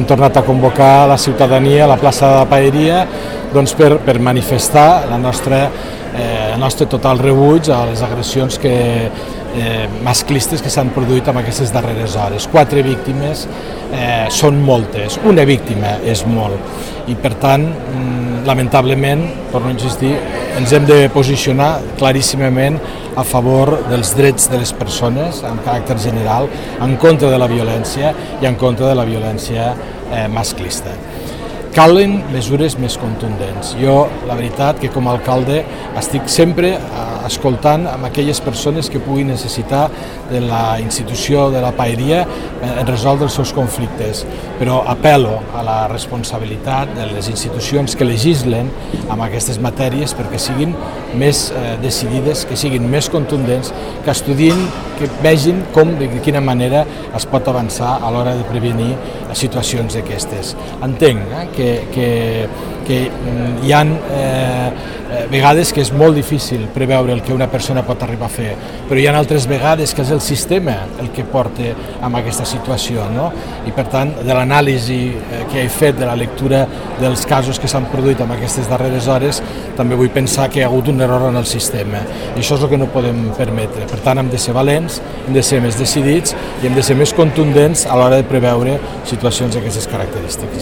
hem tornat a convocar la ciutadania a la plaça de la Paeria per manifestar el nostre total rebuig a les agressions masclistes que s'han produït en aquestes darreres hores. 4 víctimes són moltes, una víctima és molt i per tant, lamentablement, per no insistir, ens hem de posicionar claríssimament a favor dels drets de les persones en caràcter general, en contra de la violència i en contra de la violència masclista. Calen mesures més contundents. Jo, la veritat, que com a alcalde estic sempre escoltant amb aquelles persones que puguin necessitar de la institució de la Paeria en resoldre els seus conflictes, però apel·lo a la responsabilitat de les institucions que legislen amb aquestes matèries perquè siguin més decidides, que siguin més contundents, que estudiïn, que vegin de quina manera es pot avançar a l'hora de prevenir situacions d'aquestes. Entenc que hi ha vegades que és molt difícil preveure el que una persona pot arribar a fer, però hi ha altres vegades que és el sistema el que porta a aquesta situació, no? I per tant, de l'anàlisi que he fet, de la lectura dels casos que s'han produït en aquestes darreres hores, també vull pensar que hi ha hagut un error en el sistema i això és el que no podem permetre. Per tant, hem de ser valents, hem de ser més decidits i hem de ser més contundents a l'hora de preveure situacions d'aquestes característiques.